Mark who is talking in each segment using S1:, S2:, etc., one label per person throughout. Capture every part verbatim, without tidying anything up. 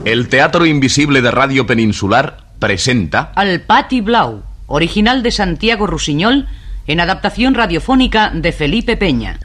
S1: El Teatro Invisible de Radio Peninsular presenta
S2: Al Pati Blau, original de Santiago Rusiñol, en adaptación radiofónica de Felipe Peña.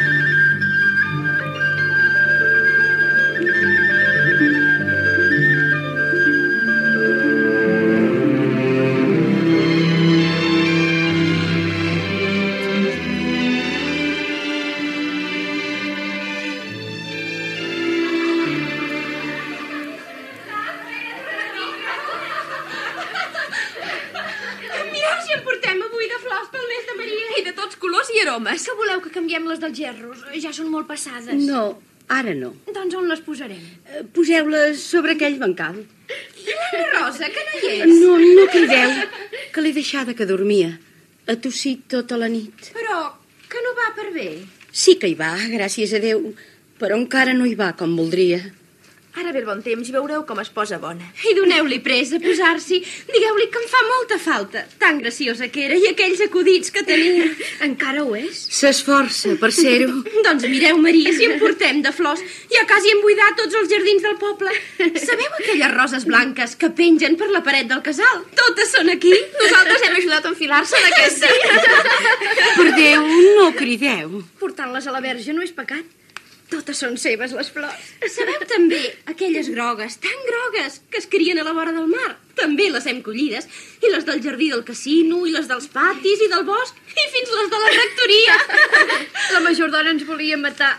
S3: Que voleu que canviem les dels gerros? Ja són molt passades.
S4: No, ara no.
S3: Doncs on les posarem?
S4: Uh, Poseu-les sobre aquell bancal.
S3: I la Rosa, que no hi és?
S4: No, no crideu, que l'he deixada que dormia. Ha tossit tota la nit.
S3: Però que no va per bé.
S4: Sí que hi va, gràcies a Déu, però encara no hi va com voldria.
S3: Ara ve el bon temps i veureu com es posa bona. I doneu-li presa a posar-s'hi. Digueu-li que em fa molta falta. Tan graciosa que era i aquells acudits que tenia. Encara ho és?
S4: S'esforça per ser-ho.
S3: Doncs mireu, Maria, si en portem de flors. Ja quasi hem buidat tots els jardins del poble. Sabeu aquelles roses blanques que pengen per la paret del casal? Totes són aquí. Nosaltres hem ajudat a enfilar-se d'aquest dia.
S4: Per Déu, no crideu.
S3: Portant-les a la verge no és pecat. Totes són seves, les flors. Sabeu també aquelles grogues, tan grogues, que es crien a la vora del mar? També les hem collides. I les del jardí del casino, i les dels patis, i del bosc, i fins les de la rectoria. La majordona ens volia matar.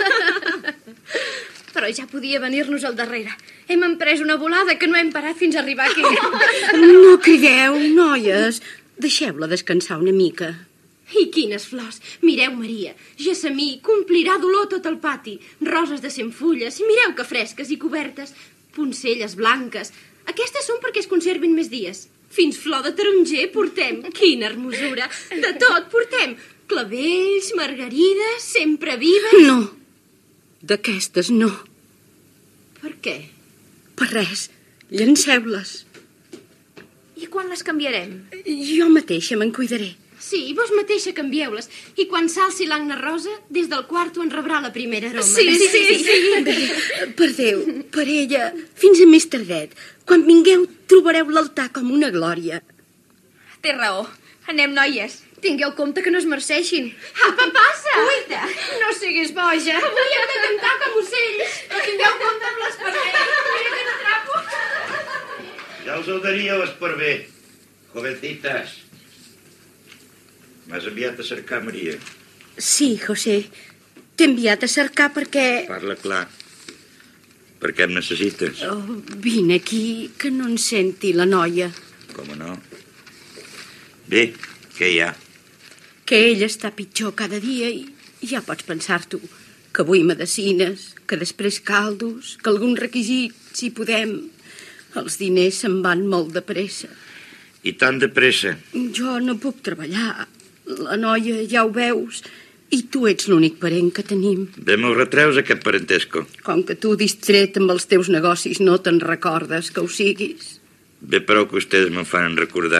S3: Però ja podia venir-nos al darrere. Hem emprès una volada que no hem parat fins a arribar aquí.
S4: No crideu, noies. Deixeu-la descansar una mica.
S3: I quines flors! Mireu, Maria, gessamí, complirà d'olor tot el pati, roses de cent fulles, mireu que fresques i cobertes, poncelles blanques. Aquestes són perquè es conservin més dies. Fins flor de taronger portem. Quina hermosura! De tot portem. Clavells, margarides, sempre vives...
S4: No, d'aquestes no.
S3: Per què?
S4: Per res, llanceu-les.
S3: I quan les canviarem?
S4: Jo mateixa me'n cuidaré.
S3: Sí, vos mateixa canvieu-les. I quan s'alci l'Anna Rosa, des del quarto en rebrà la primera aroma.
S4: Sí, sí, sí. sí. Bé, per Déu, per ella, fins a més tardet. Quan vingueu, trobareu l'altar com una glòria.
S3: Té raó. Anem, noies. Tingueu compte que no es marceixin. Apa, passa! Cuita! No siguis boja. Avui hem de cantar com ocells. Però tingueu compte amb l'esparver. Mira que n'atrapo.
S5: Ja els ho daríeu, esparver. Jovencitas. M'has enviat a cercar, Maria?
S4: Sí, José. T'he enviat a cercar perquè...
S5: Parla clar. Per què em necessites?
S4: Oh, vine aquí, que no en senti la noia.
S5: Com no? Bé, què hi ha?
S4: Que ell està pitjor cada dia i ja pots pensar-t'ho. Que avui medecines, que després caldos, que algun requisit, si podem. Els diners se'n van molt de pressa.
S5: I tant de pressa?
S4: Jo no puc treballar. La noia, ja ho veus, i tu ets l'únic parent que tenim.
S5: Bé, m'ho retreus, aquest parentesco.
S4: Com que tu, distret amb els teus negocis, no te'n recordes que ho siguis.
S5: Bé, prou que ustedes me'n fan recordar.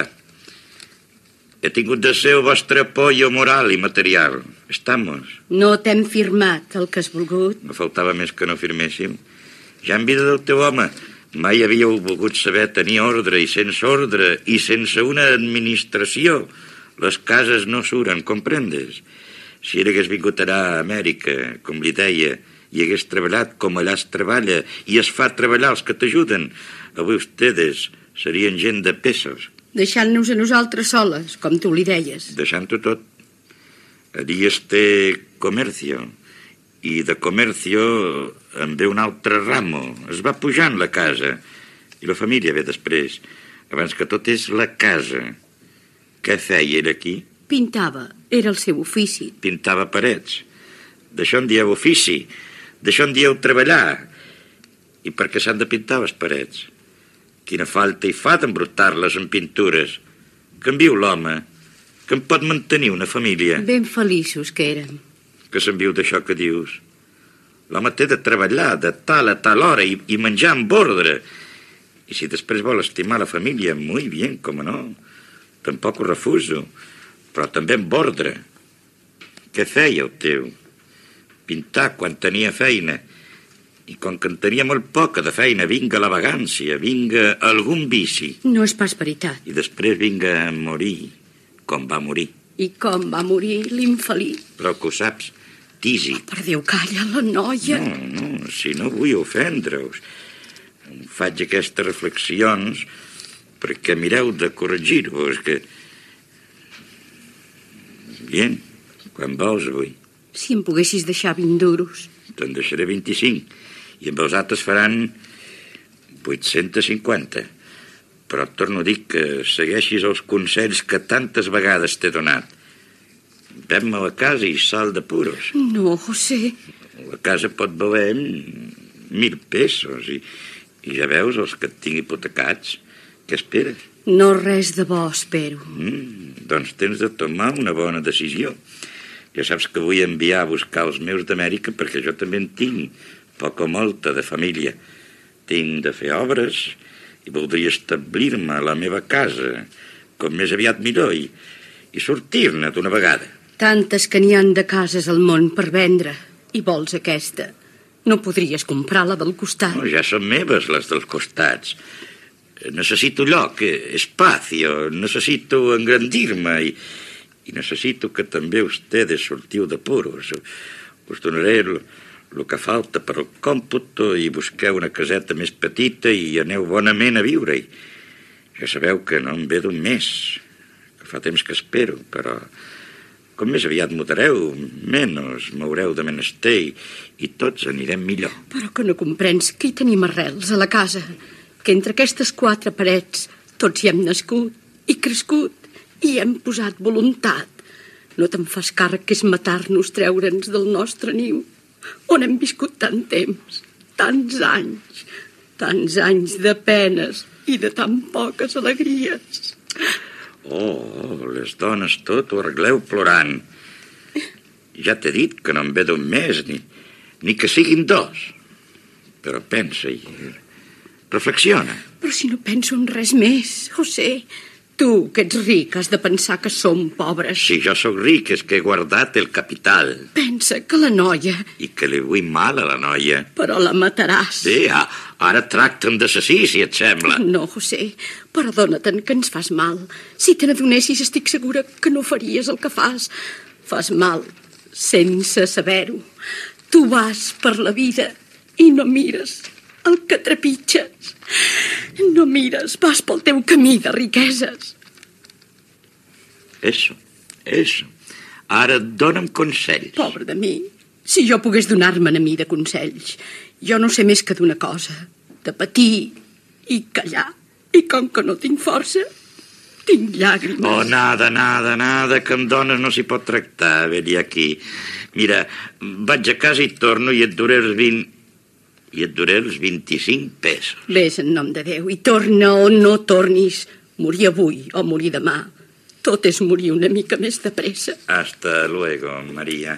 S5: He tingut de ser el vostre apoyo moral i material. Estamos.
S4: No t'hem firmat el que has volgut.
S5: No faltava més que no firméssiu. Ja en vida del teu home mai havíeu volgut saber tenir ordre, i sense ordre, i sense una administració, les cases no suren, comprendes? Si ell hagués vingut a Amèrica, com li deia, i hagués treballat com allà es treballa, i es fa treballar els que t'ajuden, avui ustedes serien gent de pesos.
S4: Deixant-nos a nosaltres soles, com tu li deies.
S5: Deixant-ho tot. Allí este comercio, i de comercio en ve un altre ramo. Es va pujant la casa, i la família ve després. Abans que tot és la casa. Què feia ell aquí?
S4: Pintava, era el seu ofici.
S5: Pintava parets. D'això en dieu ofici, d'això en dieu treballar. I per què s'han de pintar les parets? Quina falta hi fa d'embrutar-les en pintures? Que en viu l'home, que en pot mantenir una família.
S4: Ben feliços que érem.
S5: Que se'n viu d'això que dius. L'home té de treballar de tal a tal hora i, i menjar amb ordre. I si després vol estimar la família, muy bien, com no. Tampoc ho refuso, però també amb ordre. Què feia el teu? Pintar quan tenia feina. I com que en tenia molt poca de feina, vinga la vagància, vinga algun vici.
S4: No és pas veritat.
S5: I després vinga a morir, com va morir.
S4: I com va morir l'infeliç.
S5: Però que ho saps, Tisi.
S4: Oh, per Déu, calla, la noia.
S5: No, no, si no vull ofendre-us. Faig aquestes reflexions perquè mireu de corregir-vos, que... Bien, quan vols avui?
S4: Si em poguessis deixar vint duros.
S5: Te'n deixaré vint-i-cinc. I amb els altres faran vuit-cents cinquanta. Però et torno a dir que segueixis els consells que tantes vegades t'he donat. Ven-me a la casa i sal de puros.
S4: No, José.
S5: La casa pot valer mil pesos i, i ja veus els que et tinc hipotecats. Què esperes?
S4: No res de bo, espero.
S5: Mm, doncs tens de tomar una bona decisió. Ja saps que vull enviar a buscar els meus d'Amèrica perquè jo també en tinc, poc o molta, de família. Tinc de fer obres i voldria establir-me a la meva casa, com més aviat millor, i, i sortir-ne d'una vegada.
S4: Tantes que n'hi han de cases al món per vendre, i vols aquesta. No podries comprar la del costat?
S5: No, ja són meves, les dels costats. Necessito lloc, espacio, necessito engrandir-me i, i necessito que també ustedes sortiu de puros. Us donaré el, el que falta per al còmputo i busqueu una caseta més petita i aneu bonament a viure-hi. Ja sabeu que no em ve d'un mes, que fa temps que espero, però com més aviat mudareu, menys m'haureu de menester i, i tots anirem millor.
S4: Però que no comprens que hi tenim arrels a la casa, que entre aquestes quatre parets tots hi hem nascut i crescut i hem posat voluntat. No te'n fas càrrec que és matar-nos treure'ns del nostre niu, on hem viscut tant temps, tants anys, tants anys de penes i de tan poques alegries.
S5: Oh, les dones tot ho arregleu plorant. Ja t'he dit que no em ve d'un mes, ni, ni que siguin dos. Però pensa i reflexiona.
S4: Però si no penso en res més, José. Tu, que ets ric, has de pensar que som pobres.
S5: Si jo sóc ric és que he guardat el capital.
S4: Pensa que la noia...
S5: I que li vull mal a la noia.
S4: Però la mataràs.
S5: Bé, ara tracta'm d'assassí, si et sembla.
S4: No, José, perdona-te'n que ens fas mal. Si te n'adonessis, estic segura que no faries el que fas. Fas mal, sense saber-ho. Tu vas per la vida i no mires el que trepitges. No mires, vas pel teu camí de riqueses.
S5: Eso, eso. Ara dona'm consells.
S4: Pobre de mi, si jo pogués donar-me'n a mi de consells. Jo no sé més que d'una cosa, de patir i callar. I com que no tinc força, tinc llàgrimes.
S5: Oh, nada, nada, nada, que amb dones no s'hi pot tractar, ve-hi aquí. Mira, vaig a casa i torno i et duré els vint... i et duré els vint-i-cinc pesos.
S4: Ves en nom de Déu i torna o no tornis. Morir avui o morir demà. Tot és morir una mica més de pressa.
S5: Hasta luego, Maria.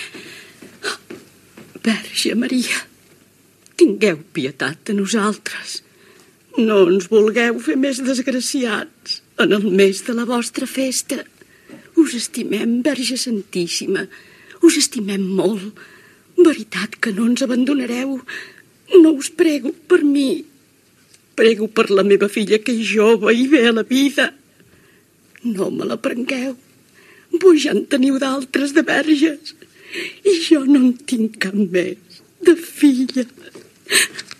S4: Verge Maria, tingueu pietat de nosaltres. No ens vulgueu fer més desgraciats en el mes de la vostra festa. Us estimem, Verge Santíssima. Us estimem molt. Veritat que no ens abandonareu. No us prego per mi. Prego per la meva filla que és jove i ve a la vida. No me la prengueu. Vos ja en teniu d'altres de verges. I jo no en tinc cap més de filla.